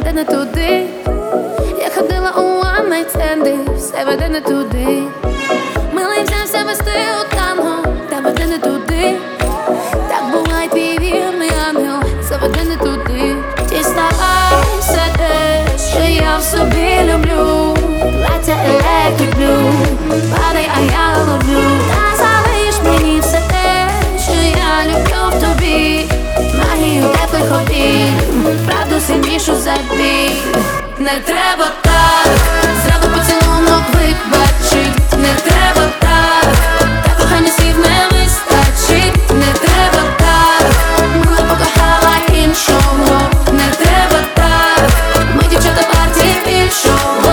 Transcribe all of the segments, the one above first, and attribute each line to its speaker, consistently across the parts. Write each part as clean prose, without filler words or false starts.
Speaker 1: веде не туди. Я ходила у one night stand, все веде не туди. Милий взявся вести у танго, та веде не туди. Так буває, твій вірний ангел заведе не туди. Діставайся те, що я в собі люблю. Плаття electric blue, падай, а я ловлю. Та залиш мені все те, що я люблю в тобі. Магію теплих обійм, правду сильнішу за біль. Не треба так, зраду поцілунок вибачить. Не треба так, та кохання слів не вистачить. Не треба так, мене покохала іншого. Не треба так, ми дівчата партії більшого.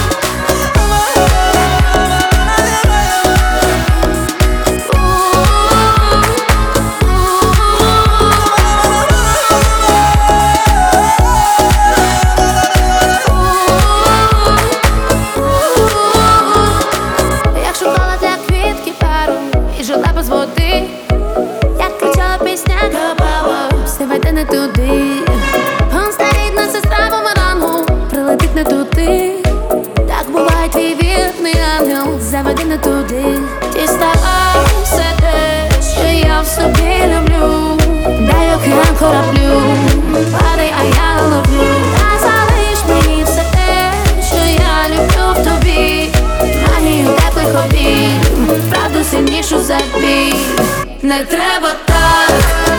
Speaker 1: Без води, як кричала пісня Габава, все веде не туди. Гонста рідна сестра бумерангу, прилетить не туди. Так буває, твій вірний ангел заведе не туди. Діставайся те, що я в собі люблю. Дай океан кораблю, падай, а я ловлю. Та залиш мені все те, що я люблю в тобі. Магію теплих обійм, правду сильнішу за біль. Не треба так.